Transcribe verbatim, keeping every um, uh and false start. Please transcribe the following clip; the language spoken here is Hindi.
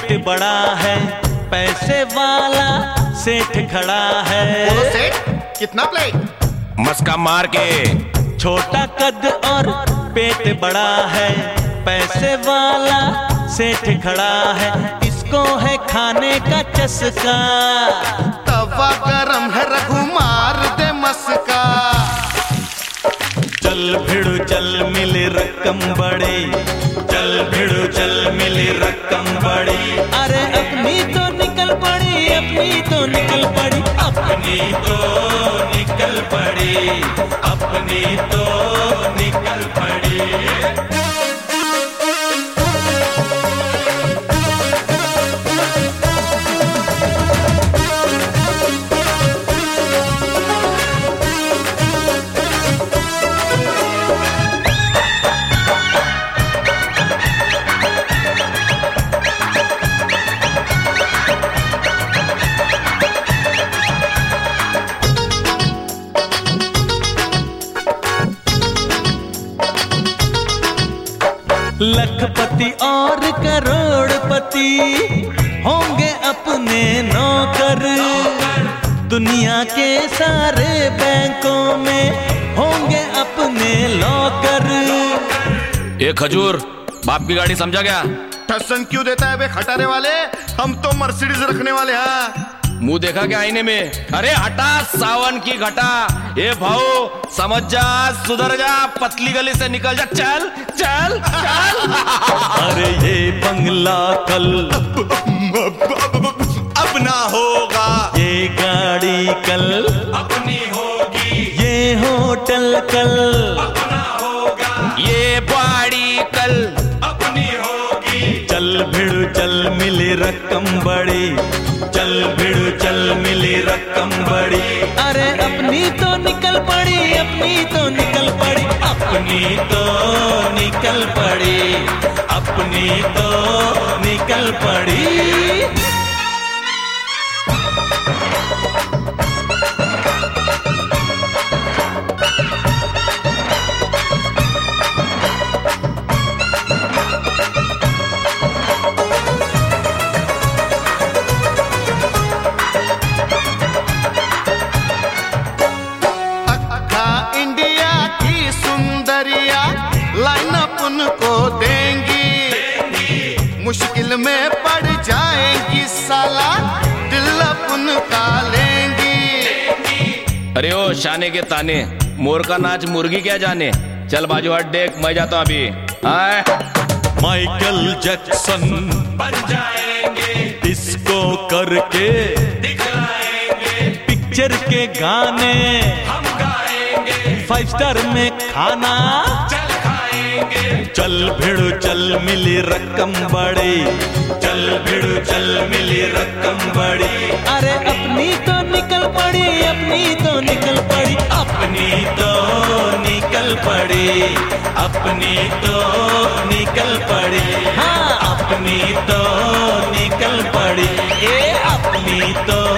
पेट बड़ा है, पैसे वाला सेठ खड़ा है। बोलो सेठ, कितना प्लेट? मस्का मार के। छोटा कद और पेट बड़ा है, पैसे वाला सेठ खड़ा है। इसको है खाने का चस्का, तवा गरम है रघु मार दे मस्का। चल भिड़ो चल मिले रकम बड़ी, चल भिड़ो चल मिले रकम बड़ी। अरे अपनी तो निकल पड़ी, अपनी तो निकल पड़ी, अपनी तो निकल पड़ी, अपनी तो निकल पड़ी। लखपति और करोड़पति होंगे अपने नौकर, दुनिया के सारे बैंकों में होंगे अपने लॉकर। ये खजूर बाप की गाड़ी समझा क्या? ठसन क्यों देता है बे खटारे वाले, हम तो मर्सिडीज रखने वाले हैं। मुंह देखा क्या आईने में? अरे हटा सावन की घटा। ये भाऊ समझ जा, सुधर जा, पतली गली से निकल जा, चल चल चल। अरे ये बंगला कल अपना होगा, ये गाड़ी कल अपनी होगी, ये होटल कल अपना होगा, ये बाड़ी कल अपनी होगी। चल भिड़ो चल मिले रकम बड़ी, चल भिड़ो चल मिले रकम बड़ी। अरे अपनी तो निकल पड़ी, अपनी तो निकल पड़ी, अपनी तो निकल पड़ी, अपनी तो निकल पड़ी। लाइनअप उनको देंगी, मुश्किल में पड़ जाएंगी साला, दिल उनका लेंगी। अरे ओ शाने के ताने, मोर का नाच मुर्गी क्या जाने। चल बाजू हट देख, मैं जाता हूँ अभी। आए माइकल जैक्सन बन जाएंगे, डिस्को करके दिखलाएंगे, पिक्चर के गाने हम गाएंगे, फाइव स्टार में खाना चल खाएंगे। चल भिड़ो चल मिली रकम बड़ी, चल भिड़ो चल मिली रकम बड़ी। अरे अपनी तो निकल पड़ी, अपनी तो निकल पड़ी, अपनी तो निकल पड़ी, अपनी तो निकल पड़ी। हाँ अपनी तो निकल पड़ी, ए अपनी तो